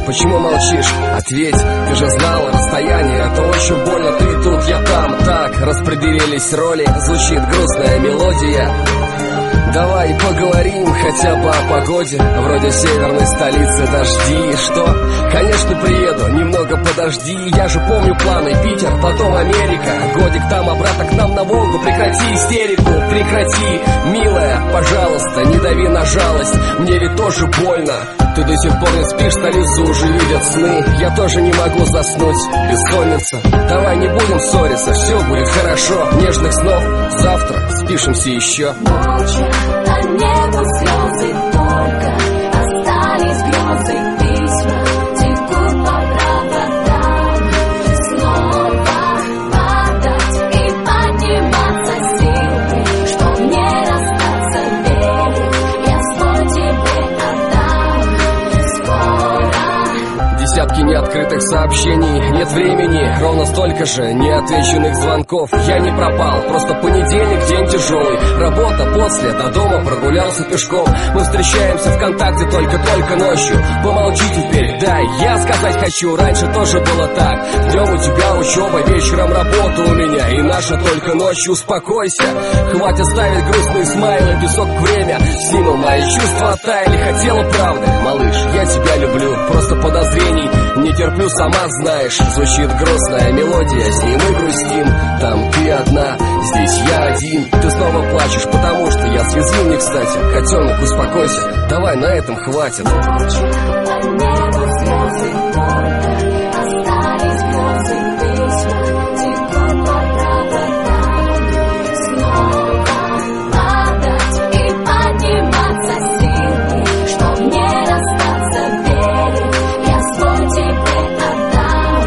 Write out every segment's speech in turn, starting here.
почему молчишь? Ответь, ты же знала расстояние, это очень больно, ты тут, я там. Так распределились роли, звучит грустная мелодия. Давай поговорим хотя бы о погоде. Вроде северной столицы дожди. Что? Конечно приеду, немного подожди. Я же помню планы: Питер, потом Америка. Годик там, обратно к нам на Волгу. Прекрати истерику, прекрати, милая, пожалуйста, не дави на жалость. Мне ведь тоже больно. Ты до сих пор не спишь, на лесу уже видят сны. Я тоже не могу заснуть, бессонница. Давай не будем ссориться, все будет хорошо. Нежных снов, завтра спишемся еще. Молча по небу слезы только, остались грезы, письма текут по проводам. Снова падать и подниматься силы, чтоб не расстаться в вере, я свой тебе отдам. Скоро. Десятки неоткрытых сообщений, нет времени, ровно столько же неотвеченных звонков. Я не пропал, просто понедельник, день тяжелый. Работа, после, до дома прогулялся пешком. Мы встречаемся ВКонтакте только ночью. Помолчи теперь, дай я сказать хочу. Раньше тоже было так. Днем у тебя учеба, вечером работа у меня. И наша только ночью, успокойся. Хватит ставить грустные смайлы, песок время. С ним мои чувства оттаяли, хотела правды. Малыш, я тебя люблю, просто подозрений не терплю, сама знаешь. Звучит грустная мелодия, с ней мы грустим. Там ты одна, здесь я один. Ты снова плачешь, потому что я связал не кстати. Котенок, успокойся, давай на этом хватит. Молча по небу слезы только, остались грезы, письма текут по проводам. Снова падать и подниматься силы, чтоб не расстаться в вере, я свой тебе отдам.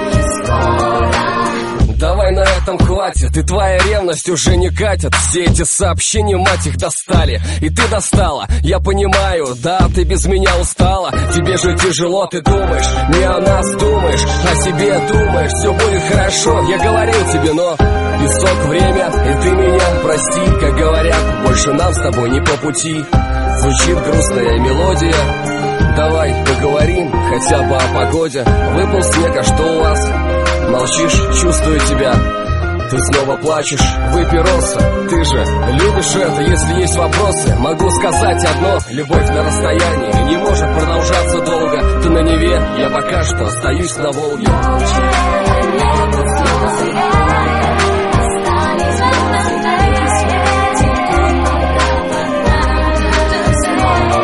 Скоро. Давай на этом хватит, и твоя ревность уже не катит. Все эти сообщения, мать их, достали. И ты достала, я понимаю, да, ты без меня устала. Тебе же тяжело, ты думаешь, не о нас думаешь, о себе думаешь. Все будет хорошо, я говорил тебе, но песок время, и ты меня прости. Как говорят, больше нам с тобой не по пути. Звучит грустная мелодия. Давай поговорим хотя бы о погоде. Выпал снег, а что у вас? Молчишь, чувствую тебя. Ты снова плачешь, выпей Росса. Ты же любишь это, если есть вопросы. Могу сказать одно: любовь на расстоянии не может продолжаться долго. Ты на Неве, я пока что остаюсь на Волге. Молча по небу слезы только, остались грезы, письма текут по проводам. Снова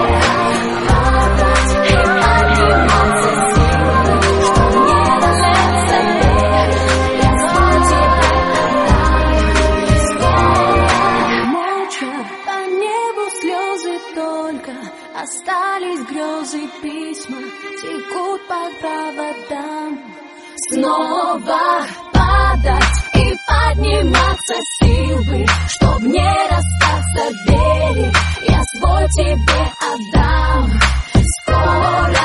падать и подниматься силы, чтоб не расстаться в вере, я свой тебе отдам. Скоро. Молча по небу слезы только, остались грезы, письма текут по проводам. Снова падать и подниматься силы, чтоб не расстаться в вере, я свой тебе отдам. Скоро.